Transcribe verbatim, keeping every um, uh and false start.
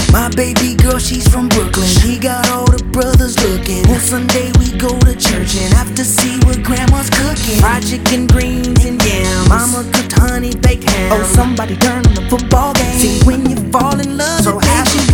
My baby girl, she's from Brooklyn. She got all the brothers looking. On Sunday we go to church and have to see what grandma's cooking. Fried chicken, greens, and yams. Mama cooked honey baked ham. Oh, somebody turn on the football game. See, when you fall in love, so happy.